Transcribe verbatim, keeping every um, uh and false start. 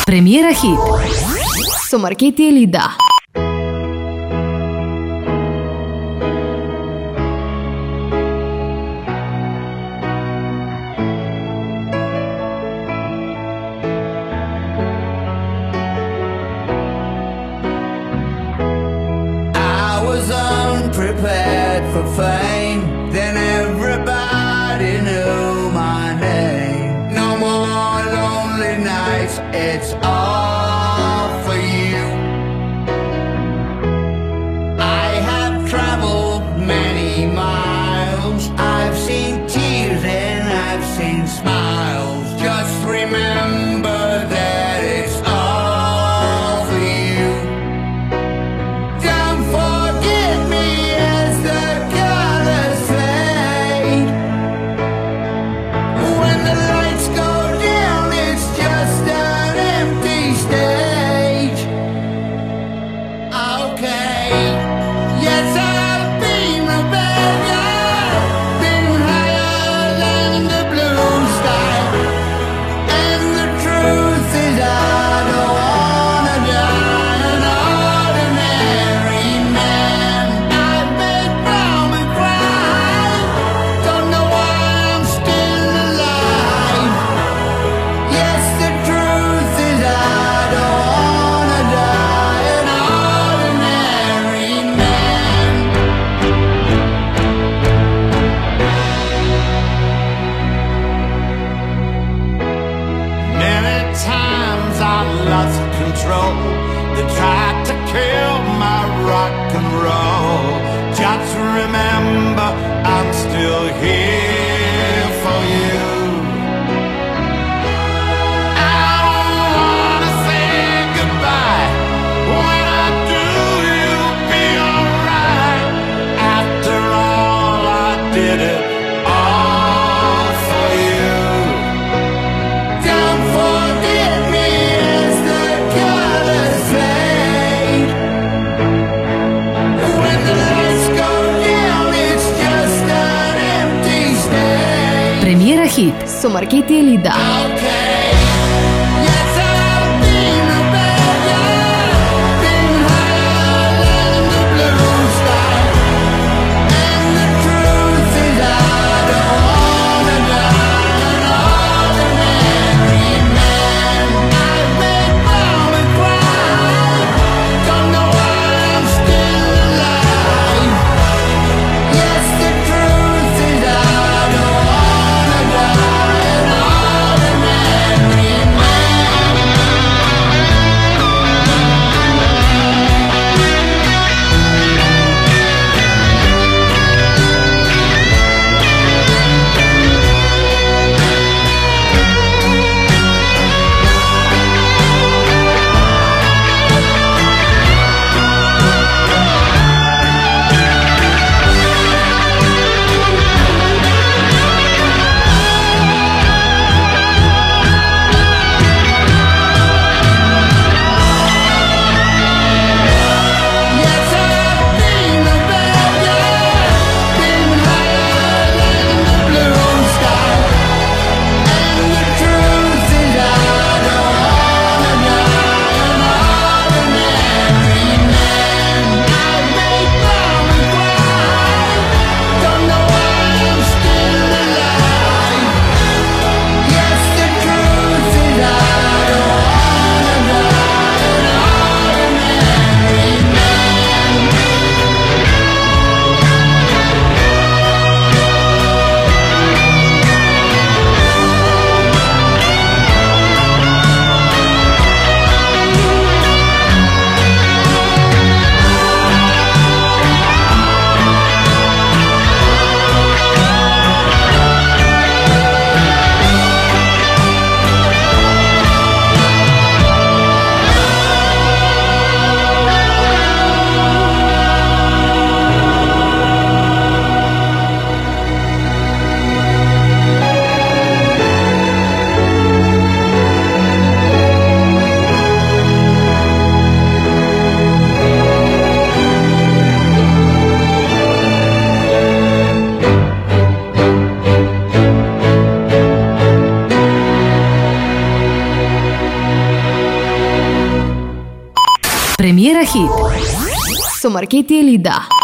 Премиера хит со Маркети Елида. Prepared for fame, then everybody knew my name. No more lonely nights, it's all for you. I have traveled many miles, I've seen tears and I've seen smiles. Just remember that it's all for you. Don't forget me as the colors fade. When the lights go down, it's just an empty stage. Okay, yes, I've been a beggar, been higher than the blue sky. And the truth is I don't wanna die an ordinary man. I've made mama cry, don't know why I'm still alive. Yes, the truth is I don't wanna die an ordinary man. Many times I lost control. They tried to kill my rock and roll. Just remember, I'm still here for you. I don't wanna say goodbye. When I do, you'll be alright. After all, I did it all for you. Don't forget me as the colors fade. When the lights go down, it's just an empty stage. Премиера хит со Маркети Елида. Okay, yes, I've been a beggar, been higher than the blue sky. And the truth is I don't wanna die an ordinary man. I've made mama cry, don't know why I'm still alive. Yes, the truth is I don't wanna die an ordinary man. Премиера хит со Маркети Елида.